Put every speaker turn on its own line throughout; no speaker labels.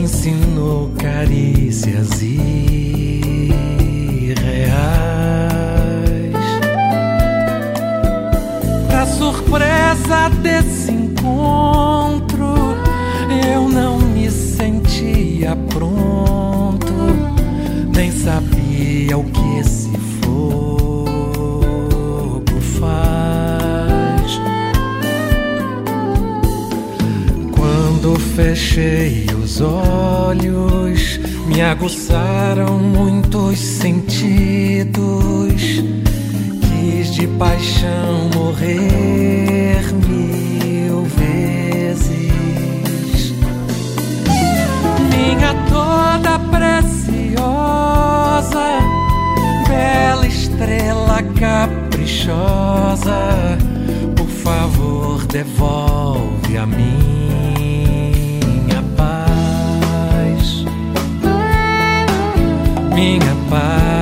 ensinou carícias irreais. Pra surpresa desse encontro, eu não me sentia pronto, nem sabia o que esse fogo faz. Quando fechei os olhos, me aguçaram muitos sentidos. Quis de paixão morrer 1000 vezes. Minha toda preciosa, bela estrela caprichosa, por favor devolve a minha paz, minha paz.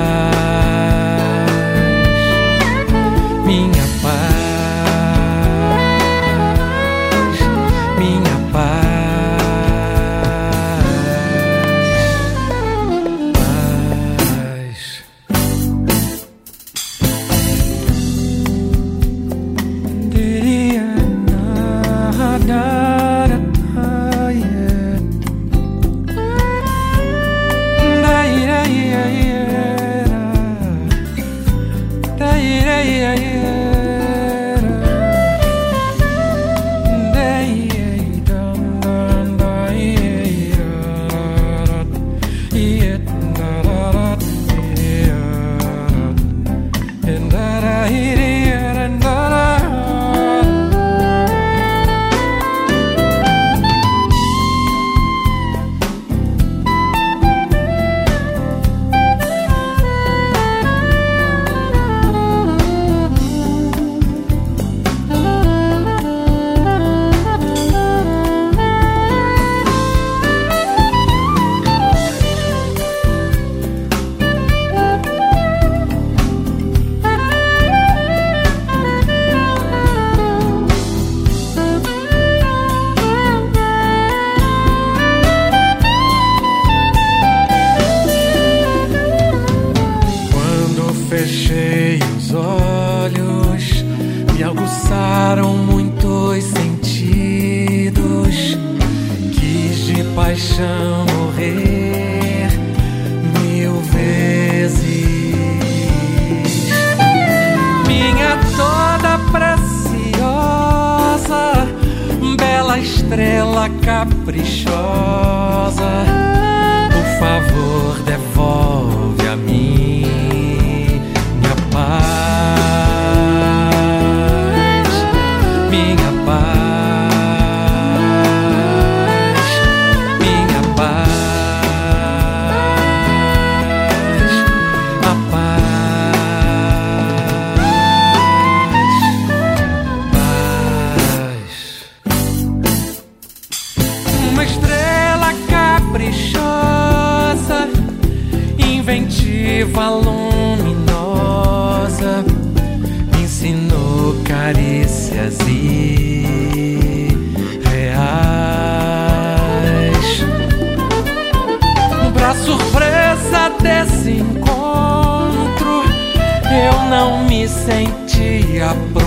Minha paz, minha paz. Diria nada, fechei os olhos, me aguçaram muitos sentidos. Quis de paixão morrer 1000 vezes. Minha toda preciosa, bela estrela caprichosa, por favor devolve a mim paz, minha paz, minha paz, a paz. Uma estrela caprichosa, inventiva, luminosa, me ensinou carícias irreais. Pra surpresa desse encontro, eu não me sentia pronto,